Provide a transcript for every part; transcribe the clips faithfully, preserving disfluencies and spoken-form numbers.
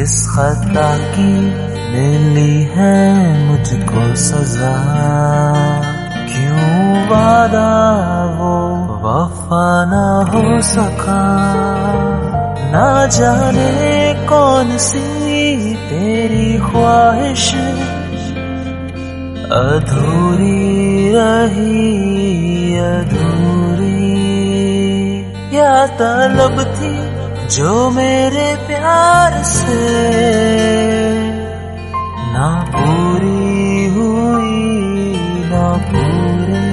किस खता की मिली है मुझको सजा, क्यों वादा वो वफा ना हो सका। ना जाने कौन सी तेरी ख्वाहिश अधूरी रही अधूरी, या तलब थी जो मेरे प्यार से ना पूरी हुई ना पूरी।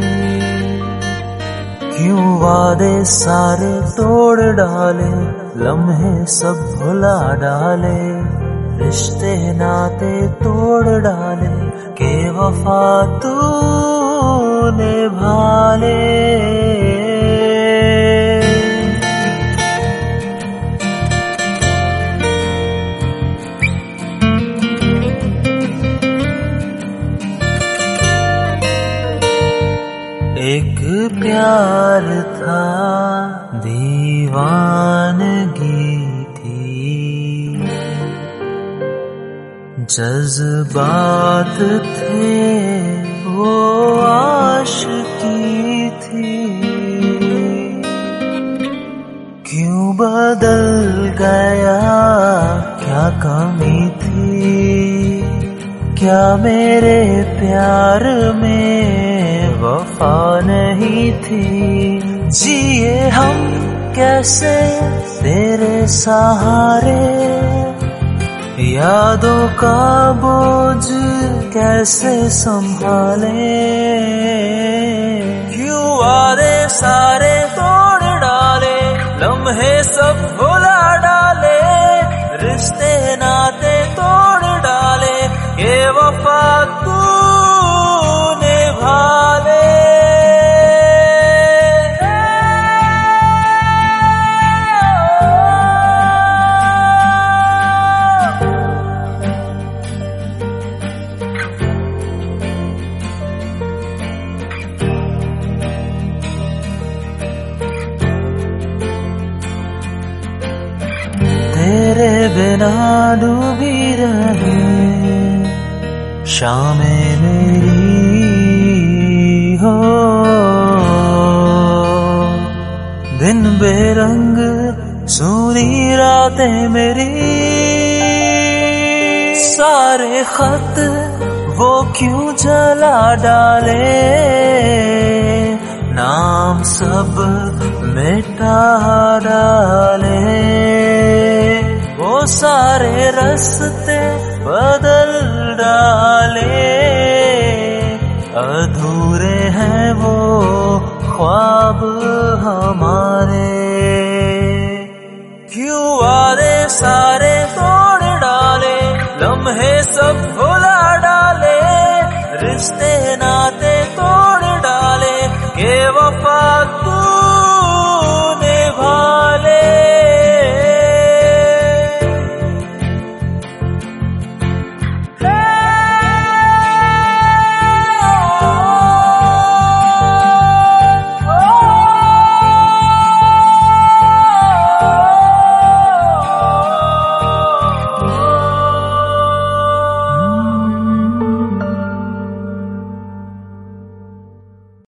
क्यों वादे सारे तोड़ डाले, लम्हे सब भुला डाले, रिश्ते नाते तोड़ डाले, के वफा तूने भाले। एक प्यार था दीवानगी थी, जज्बात थे वो आशिकी थी। क्यों बदल गया क्या कमी थी, क्या मेरे प्यार में वफा नहीं थी। जिए हम कैसे तेरे सहारे, यादों का बोझ कैसे संभाले। क्यों वादे सारे तोड़ डाले, लम्हे सब भुला डाले, रिश्ते नाते तोड़ डाले, ये वफा तूने भाले। तेरे बिना डूबी रहे शामें मेरी हो, दिन बेरंग सूनी रातें मेरी। सारे खत वो क्यों जला डाले, नाम सब मिटा डाले, वो सारे रास्ते बदल डाले। अधूरे हैं वो ख्वाब हमारे, क्यों वादे सारे तोड़ डाले, लम्हे सब भुला डाले, रिश्ते ना